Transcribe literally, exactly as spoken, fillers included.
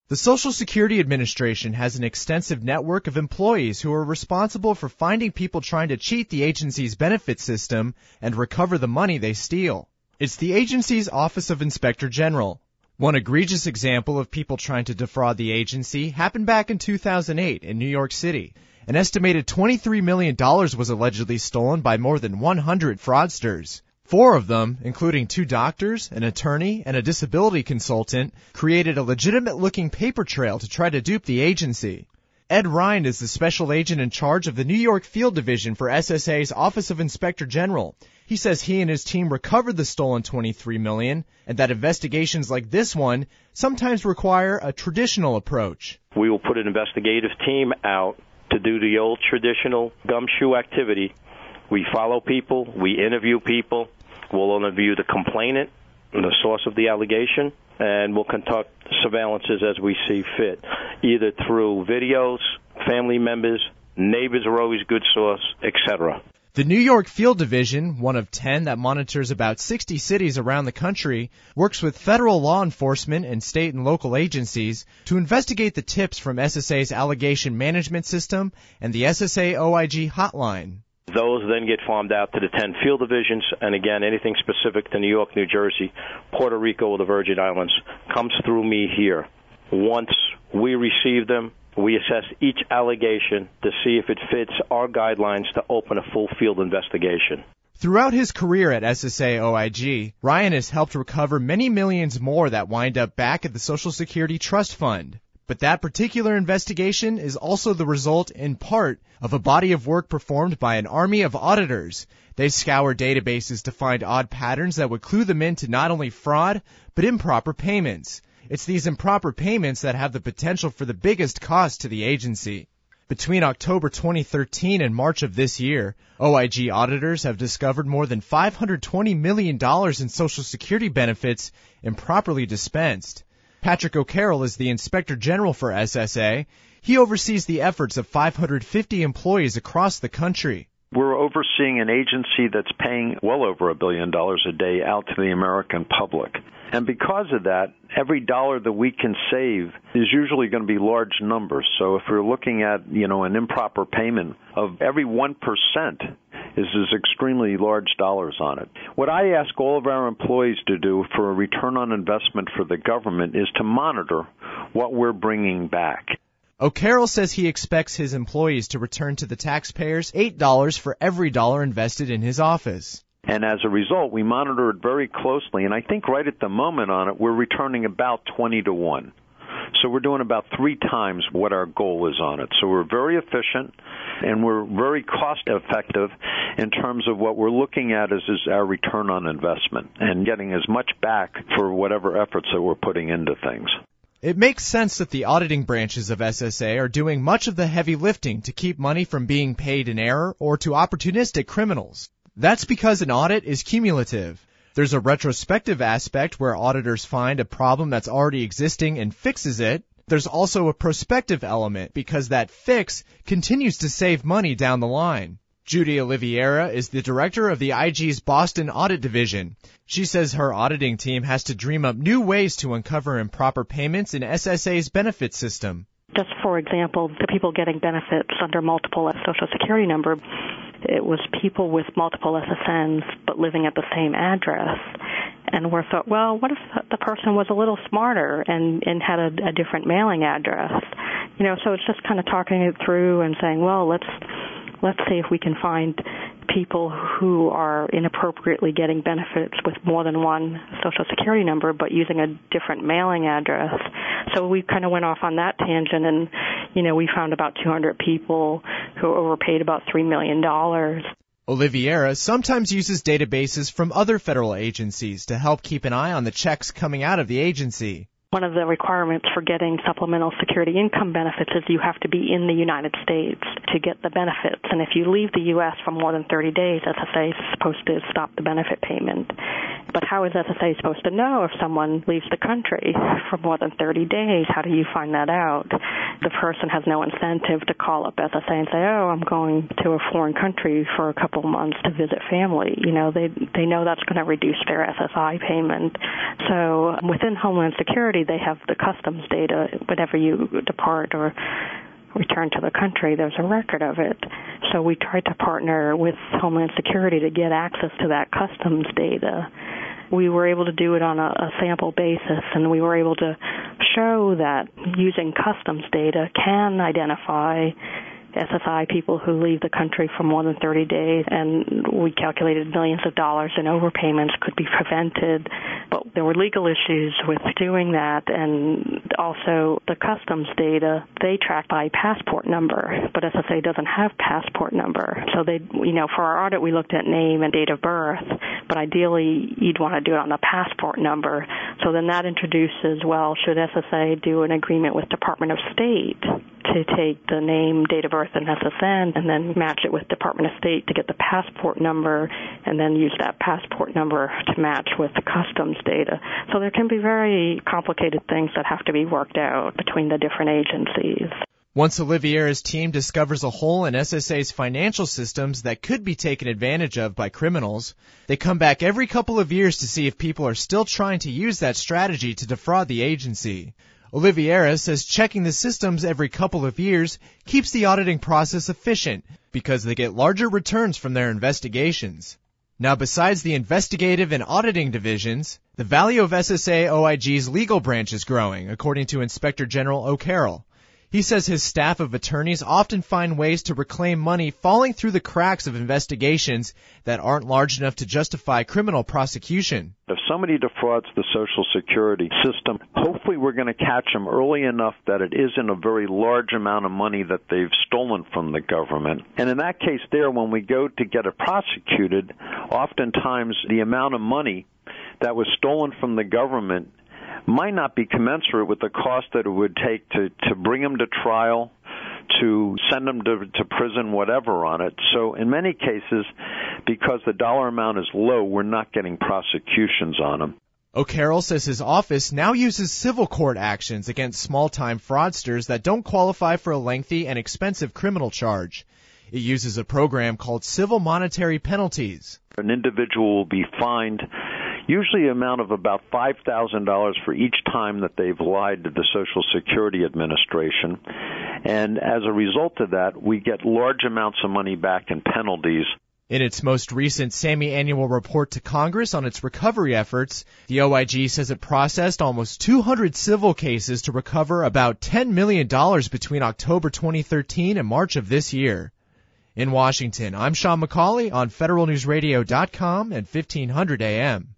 The Social Security Administration has an extensive network of employees who are responsible for finding people trying to cheat the agency's benefit system and recover the money they steal. It's the agency's Office of Inspector General. One egregious example of people trying to defraud the agency happened back in two thousand eight in New York City. An estimated twenty-three million dollars was allegedly stolen by more than one hundred fraudsters. Four of them, including two doctors, an attorney, and a disability consultant, created a legitimate-looking paper trail to try to dupe the agency. Ed Ryan is the special agent in charge of the New York Field Division for S S A's Office of Inspector General. He says he and his team recovered the stolen twenty-three million dollars and that investigations like this one sometimes require a traditional approach. We will put an investigative team out to do the old traditional gumshoe activity. We follow people, we interview people. We'll interview the complainant and the source of the allegation, and we'll conduct surveillances as we see fit, either through videos, family members, neighbors are always a good source, et cetera. The New York Field Division, one of ten that monitors about sixty cities around the country, works with federal law enforcement and state and local agencies to investigate the tips from S S A's allegation management system and the S S A O I G hotline. Those then get farmed out to the ten field divisions, and again, anything specific to New York, New Jersey, Puerto Rico, or the Virgin Islands comes through me here. Once we receive them, we assess each allegation to see if it fits our guidelines to open a full field investigation. Throughout his career at S S A O I G, Ryan has helped recover many millions more that wind up back at the Social Security Trust Fund. But that particular investigation is also the result, in part, of a body of work performed by an army of auditors. They scour databases to find odd patterns that would clue them into not only fraud, but improper payments. It's these improper payments that have the potential for the biggest cost to the agency. Between October twenty thirteen and March of this year, O I G auditors have discovered more than five hundred twenty million dollars in Social Security benefits improperly dispensed. Patrick O'Carroll is the Inspector General for S S A. He oversees the efforts of five hundred fifty employees across the country. We're overseeing an agency that's paying well over a billion dollars a day out to the American public. And because of that, every dollar that we can save is usually going to be large numbers. So if we're looking at, you know, an improper payment of every one percent is, is extremely large dollars on it. What I ask all of our employees to do for a return on investment for the government is to monitor what we're bringing back. O'Carroll says he expects his employees to return to the taxpayers eight dollars for every dollar invested in his office. And as a result, we monitor it very closely. And I think right at the moment on it, we're returning about twenty to one. So we're doing about three times what our goal is on it. So we're very efficient, and we're very cost-effective in terms of what we're looking at is, is our return on investment and getting as much back for whatever efforts that we're putting into things. It makes sense that the auditing branches of S S A are doing much of the heavy lifting to keep money from being paid in error or to opportunistic criminals. That's because an audit is cumulative. There's a retrospective aspect where auditors find a problem that's already existing and fixes it. There's also a prospective element because that fix continues to save money down the line. Judy Oliveira is the director of the I G's Boston Audit Division. She says her auditing team has to dream up new ways to uncover improper payments in S S A's benefit system. Just for example, the people getting benefits under multiple Social Security number, it was people with multiple S S Ns but living at the same address. And we thought, well, what if the person was a little smarter and, and had a, a different mailing address? You know, so it's just kind of talking it through and saying, well, let's let's see if we can find people who are inappropriately getting benefits with more than one Social Security number but using a different mailing address. So we kind of went off on that tangent, and, you know, we found about two hundred people who overpaid about three million dollars. Oliveira sometimes uses databases from other federal agencies to help keep an eye on the checks coming out of the agency. One of the requirements for getting supplemental security income benefits is you have to be in the United States to get the benefits. And if you leave the U S for more than thirty days, S S A is supposed to stop the benefit payment. But how is S S A supposed to know if someone leaves the country for more than thirty days? How do you find that out? the person has no incentive to call up S S A and say, oh, I'm going to a foreign country for a couple of months to visit family. You know, they they know that's going to reduce their S S I payment. So within Homeland Security, they have the customs data. Whenever you depart or return to the country, there's a record of it. So we tried to partner with Homeland Security to get access to that customs data. We were able to do it on a, a sample basis, and we were able to show that using customs data can identify S S I people who leave the country for more than thirty days, and we calculated millions of dollars in overpayments could be prevented. But there were legal issues with doing that, and also the customs data, they track by passport number, but S S A doesn't have passport number. So they, you know, for our audit, we looked at name and date of birth, but ideally you'd want to do it on the passport number. So then that introduces, well, should S S A do an agreement with Department of State to take the name, date of birth, and S S N, and then match it with Department of State to get the passport number, and then use that passport number to match with the customs data. So there can be very complicated things that have to be worked out between the different agencies. Once Oliviera's team discovers a hole in S S A's financial systems that could be taken advantage of by criminals, they come back every couple of years to see if people are still trying to use that strategy to defraud the agency. Oliviera says checking the systems every couple of years keeps the auditing process efficient because they get larger returns from their investigations. Now, besides the investigative and auditing divisions, the value of S S A O I G's legal branch is growing, according to Inspector General O'Carroll. He says his staff of attorneys often find ways to reclaim money falling through the cracks of investigations that aren't large enough to justify criminal prosecution. If somebody defrauds the Social Security system, hopefully we're going to catch them early enough that it isn't a very large amount of money that they've stolen from the government. And in that case there, when we go to get it prosecuted, oftentimes the amount of money that was stolen from the government might not be commensurate with the cost that it would take to, to bring them to trial, to send them to, to prison, whatever on it. So in many cases, because the dollar amount is low, we're not getting prosecutions on them. O'Carroll says his office now uses civil court actions against small-time fraudsters that don't qualify for a lengthy and expensive criminal charge. It uses a program called civil monetary penalties. An individual will be fined usually an amount of about five thousand dollars for each time that they've lied to the Social Security Administration. And as a result of that, we get large amounts of money back in penalties. In its most recent semi-annual report to Congress on its recovery efforts, the O I G says it processed almost two hundred civil cases to recover about ten million dollars between October twenty thirteen and March of this year. In Washington, I'm Sean McCauley on Federal News Radio dot com and fifteen hundred A M.